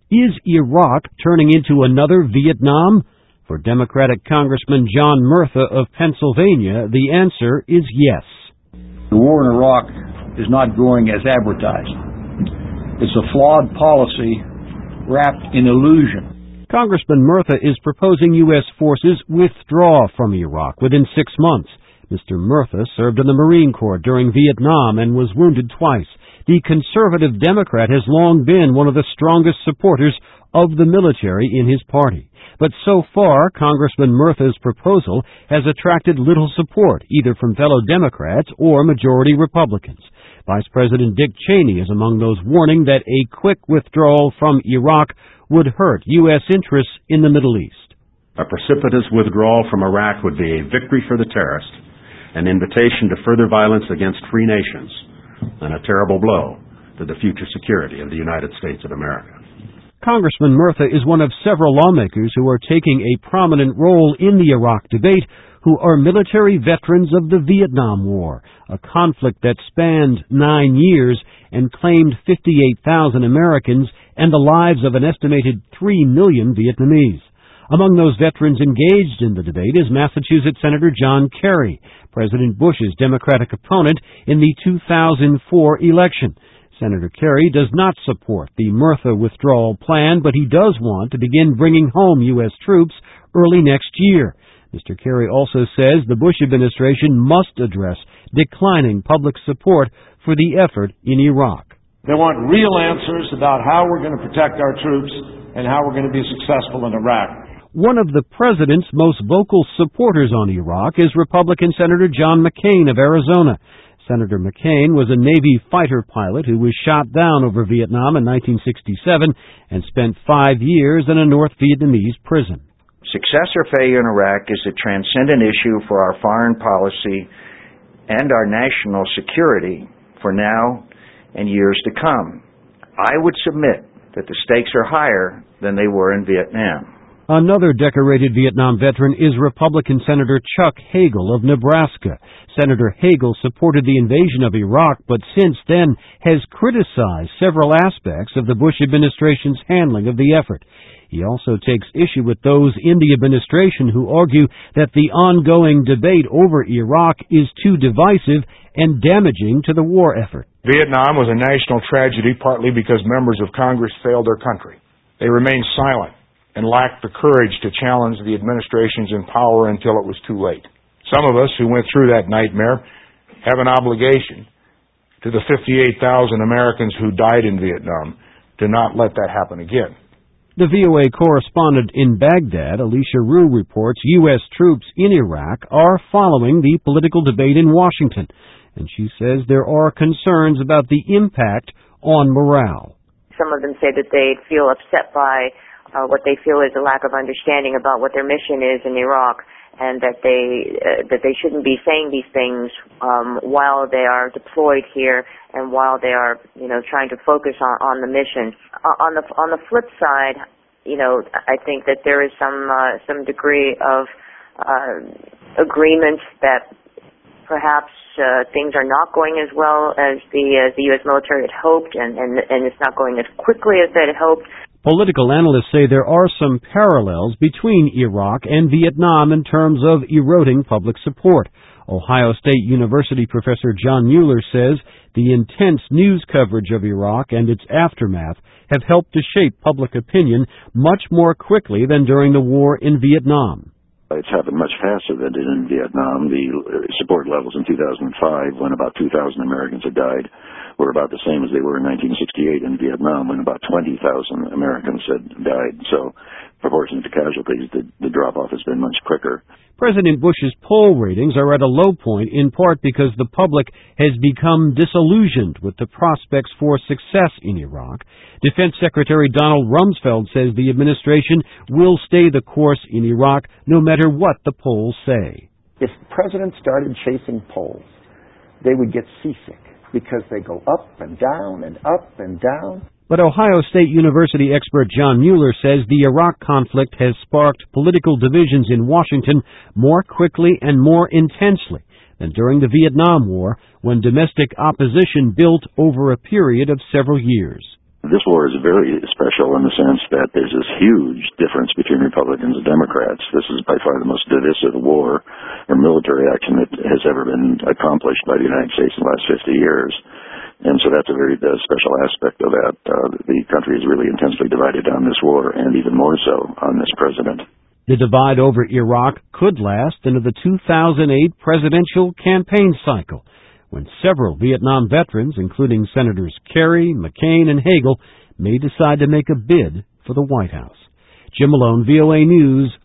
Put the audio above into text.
Is Iraq turning into another Vietnam? For Democratic Congressman John Murtha of Pennsylvania, the answer is yes. The war in Iraq is not going as advertised. It's a flawed policy wrapped in illusion. Congressman Murtha is proposing U.S. forces withdraw from Iraq within 6 months. Mr. Murtha served in the Marine Corps during Vietnam and was wounded twice. The conservative Democrat has long been one of the strongest supporters of the military in his party. But so far, Congressman Murtha's proposal has attracted little support, either from fellow Democrats or majority Republicans. Vice President Dick Cheney is among those warning that a quick withdrawal from Iraq would hurt U.S. interests in the Middle East. A precipitous withdrawal from Iraq would be a victory for the terrorist, an invitation to further violence against free nations, and a terrible blow to the future security of the United States of America. Congressman Murtha is one of several lawmakers who are taking a prominent role in the Iraq debate who are military veterans of the Vietnam War, a conflict that spanned 9 years and claimed 58,000 Americans and the lives of an estimated 3 million Vietnamese. Among those veterans engaged in the debate is Massachusetts Senator John Kerry, President Bush's Democratic opponent in the 2004 election. Senator Kerry does not support the Murtha withdrawal plan, but he does want to begin bringing home U.S. troops early next year. Mr. Kerry also says the Bush administration must address declining public support for the effort in Iraq. They want real answers about how we're going to protect our troops and how we're going to be successful in Iraq. One of the president's most vocal supporters on Iraq is Republican Senator John McCain of Arizona. Senator McCain was a Navy fighter pilot who was shot down over Vietnam in 1967 and spent 5 years in a North Vietnamese prison. Success or failure in Iraq is a transcendent issue for our foreign policy and our national security for now and years to come. I would submit that the stakes are higher than they were in Vietnam. Another decorated Vietnam veteran is Republican Senator Chuck Hagel of Nebraska. Senator Hagel supported the invasion of Iraq, but since then has criticized several aspects of the Bush administration's handling of the effort. He also takes issue with those in the administration who argue that the ongoing debate over Iraq is too divisive and damaging to the war effort. Vietnam was a national tragedy partly because members of Congress failed their country. They remained silent and lacked the courage to challenge the administrations in power until it was too late. Some of us who went through that nightmare have an obligation to the 58,000 Americans who died in Vietnam to not let that happen again. The VOA correspondent in Baghdad, Alicia Rue, reports U.S. troops in Iraq are following the political debate in Washington, and she says there are concerns about the impact on morale. Some of them say that they feel upset by what they feel is a lack of understanding about what their mission is in Iraq, and that they shouldn't be saying these things while they are deployed here and while they are, trying to focus on the mission. On the flip side, I think that there is some degree of agreement that perhaps things are not going as well as the U.S. military had hoped, and it's not going as quickly as they had hoped. Political analysts say there are some parallels between Iraq and Vietnam in terms of eroding public support. Ohio State University professor John Mueller says the intense news coverage of Iraq and its aftermath have helped to shape public opinion much more quickly than during the war in Vietnam. It's happened much faster than it did in Vietnam. The support levels in 2005, when about 2,000 Americans had died, were about the same as they were in 1968 in Vietnam, when about 20,000 Americans had died. So, proportionate to casualties, the drop-off has been much quicker. President Bush's poll ratings are at a low point, in part because the public has become disillusioned with the prospects for success in Iraq. Defense Secretary Donald Rumsfeld says the administration will stay the course in Iraq no matter what the polls say. If the president started chasing polls, they would get seasick because they go up and down and up and down. But Ohio State University expert John Mueller says the Iraq conflict has sparked political divisions in Washington more quickly and more intensely than during the Vietnam War, when domestic opposition built over a period of several years. This war is very special in the sense that there's this huge difference between Republicans and Democrats. This is by far the most divisive war or military action that has ever been accomplished by the United States in the last 50 years. And so that's a very special aspect of that. The country is really intensely divided on this war, and even more so on this president. The divide over Iraq could last into the 2008 presidential campaign cycle, when several Vietnam veterans, including Senators Kerry, McCain, and Hagel, may decide to make a bid for the White House. Jim Malone, VOA News,